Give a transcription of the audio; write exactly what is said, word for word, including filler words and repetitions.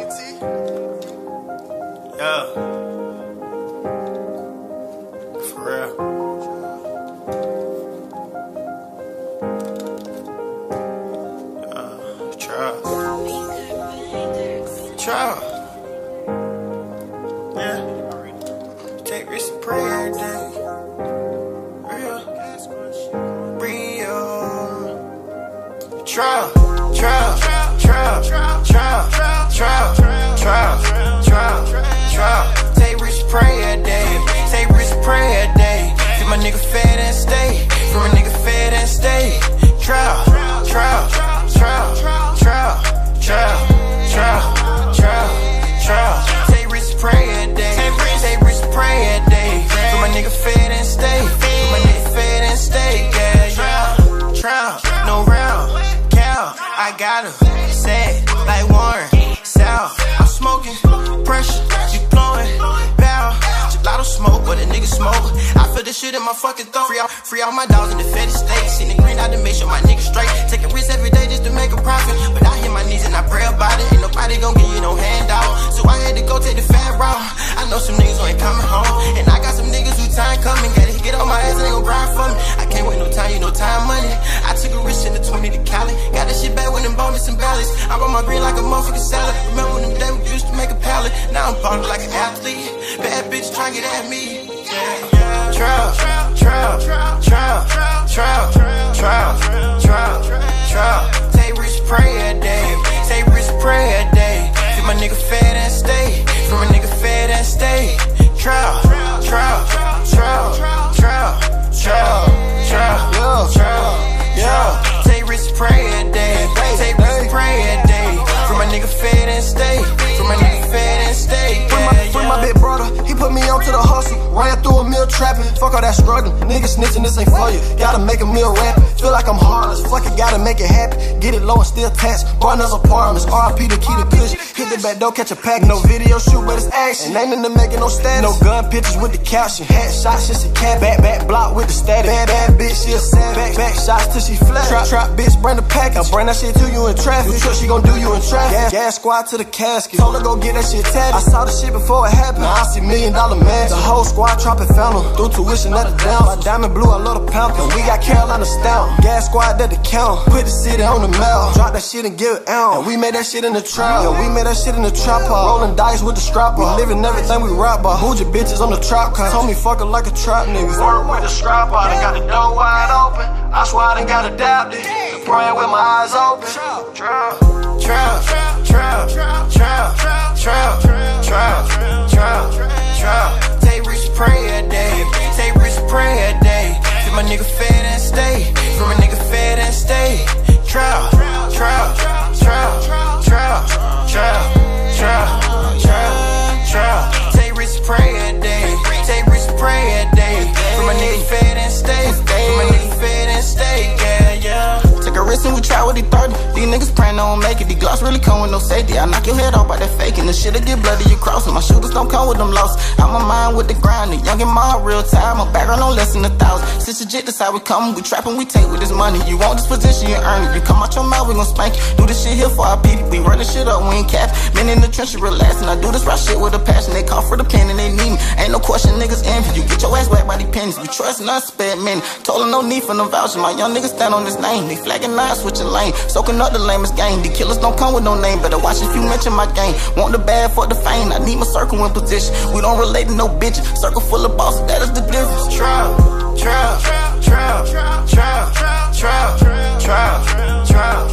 Yeah. For real. Yeah. Trial. Trial. Yeah. Take risks and pray every day. Real. Real. Trial. Trial. Trial. Trial. Trial. Trial. Trial. Trial. Trial. Take risks, pray a day. Take risks, pray a day. Feed my nigga fed and stay. Feed my nigga fed and stay. Trial, trial, trial, trial, trial, trial, trial, trial. Take risks, pray a day. Take risks, pray a day. Feed my nigga fed and stay. Feed my nigga fed and stay. Yeah, yeah. Trial, no round, cow. I got her sad like Warren. South, I'm smoking, pressure, you blowing, bow, gelato smoke, but a nigga smoke. I feel this shit in my fucking throat. Free all, free all my dogs in the fed state. Seen the green out to make sure my niggas straight. Taking risks every day just to make a profit. But I hit my knees and I pray about it. Ain't nobody gon' give you no handout. So I had to go take the fat route. I know some niggas who ain't coming home. And I got some niggas who time coming. Gotta get on my ass and they gon' grind for me. I can't wait no time, you know time money. I took a risk in the twenty to Cali. Got that shit back with them bonus and ballots. I roll my green like a motherfucking salad. Remember when them days we used to make a pallet? Now I'm ballin' like an athlete. Bad bitch tryna get at me. Yeah, yeah. Trial, trial, trial, trial, trial, trial, trial, trial. Take risks, pray a day. Take risks, pray a day. Feed my nigga fed and stay. Feed my nigga fed and stay. Trial, trial, trial, trial, trial, trial, trial, yeah. Take risks, pray a day. Take risks, pray a day. Feed my nigga fed and stay. Feed my nigga fed and stay. Free my big brother, he put me on to the hustle. Ran through a meal trapping, fuck all that struggling. Niggas snitching, this ain't for you. Gotta make a meal rapping. Feel like I'm heartless, fuck it, gotta make it happen. Get it low and still tax. Partners apartments, R I P to key to cushion. Hit the back door, catch a pack. No video shoot, but it's action. And ain't into making no status. No gun pictures with the caption. Head shots, just a cat. Back, back, block with the static. Bad, bad bitch, she a savage. Back, back shots till she flat. Trap, trap bitch, bring the package. I'll bring that shit to you in traffic. You sure she gon' do you in traffic? Gas, gas squad to the casket. Told her go get that shit tatted. I saw the shit before it happened. Now I see million dollar man. The whole squad dropping fountain. Through tuition at the down. My diamond blue, I love the pound. And we got Carolina stout. Gas squad at the count. Put the city on the mouth. Drop that shit and give it out. And we made that shit in the trap. Yeah, we made that shit in the trap. Rolling dice with the strap. We living everything we rap by. Hold your bitches on the trap car. Told me fuck her like a trap nigga. Work with the strap. I done got the door wide open. I swear I done got adapted. Praying with my eyes open. Trap, trap, trap, trap, trap, trap, trap, trap, trap. Take risks, pray a day. Take risks, pray a day. Feed my nigga fed and stay. Feed my nigga fed and stay. Trial, trial, trial, trial, trial, trial, trial, trial. Take risks, pray a day. Take risks, pray a day. Feed my nigga fed and stay. Feed my nigga fed and stay. Yeah, yeah. Take a risk and we try with the thirty. These niggas praying they don't make it. The gloss really come with no safety. I knock your head off by that faking. The shit'll get bloody, you crossing. My shooters don't come with them losses. I'm a mind with the grind. The young and my real time. My background on less than a thousand. Since legit, that's how we come. We trapping, we take with this money. You want this position, you earn it. You come out your mouth, we gon' spank you. Do this shit here for our people. We run this shit up, we ain't cap. Men in the trenches relaxing. I do this right shit with a passion. They call for the pen and they need me. Ain't no question, niggas envy you. Get your ass whacked by these pennies. We trust none, spare men. Told her no need for no voucher. My young niggas stand on this name. They flagging knives, switching lane. Soaking up the lamest game. The killers don't come with no name. Better watch if you mention my game. Want the bad for the fame. I need my circle in position. We don't relate to no bitches. Circle full of bosses, that is the difference. Trial, trial, trial, trial, trial, trial, trial, trial, trial.